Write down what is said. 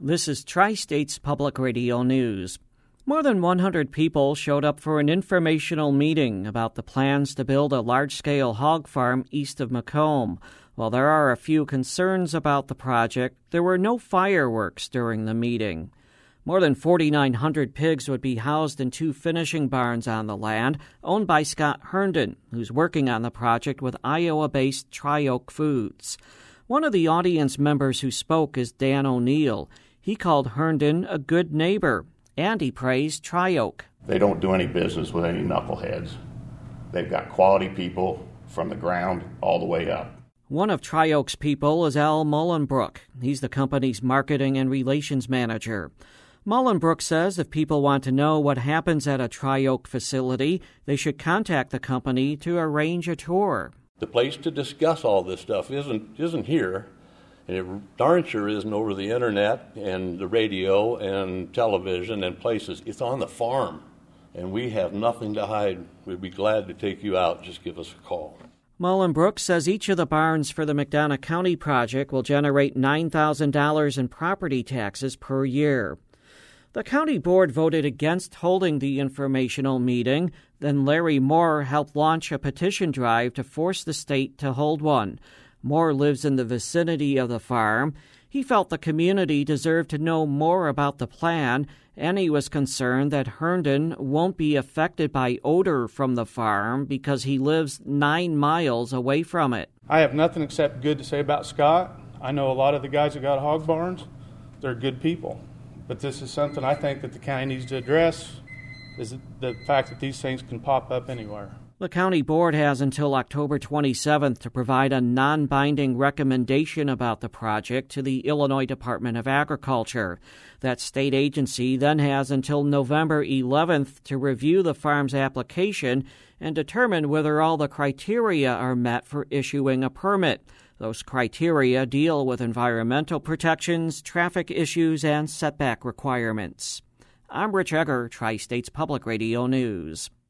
This is Tri-States Public Radio News. More than 100 people showed up for an informational meeting about the plans to build a large-scale hog farm east of Macomb. While there are a few concerns about the project, there were no fireworks during the meeting. More than 4,900 pigs would be housed in 2 finishing barns on the land, owned by Scott Herndon, who's working on the project with Iowa-based Tri-Oak Foods. One of the audience members who spoke is Dan O'Neill. He called Herndon a good neighbor, and he praised Tri-Oak. They don't do any business with any knuckleheads. They've got quality people from the ground all the way up. One of Tri-Oak's people is Al Mullenbrook. He's the company's marketing and relations manager. Mullenbrook says if people want to know what happens at a Tri-Oak facility, they should contact the company to arrange a tour. The place to discuss all this stuff isn't here. And it darn sure isn't over the internet and the radio and television and places. It's on the farm, and we have nothing to hide. We'd be glad to take you out. Just give us a call. Mullenbrook says each of the barns for the McDonough County project will generate $9,000 in property taxes per year. The county board voted against holding the informational meeting. Then Larry Moore helped launch a petition drive to force the state to hold one. Moore lives in the vicinity of the farm. He felt the community deserved to know more about the plan, and he was concerned that Herndon won't be affected by odor from the farm because he lives 9 miles away from it. I have nothing except good to say about Scott. I know a lot of the guys that got hog barns. They're good people. But this is something I think that the county needs to address, is the fact that these things can pop up anywhere. The county board has until October 27th to provide a non-binding recommendation about the project to the Illinois Department of Agriculture. That state agency then has until November 11th to review the farm's application and determine whether all the criteria are met for issuing a permit. Those criteria deal with environmental protections, traffic issues, and setback requirements. I'm Rich Egger, Tri-States Public Radio News.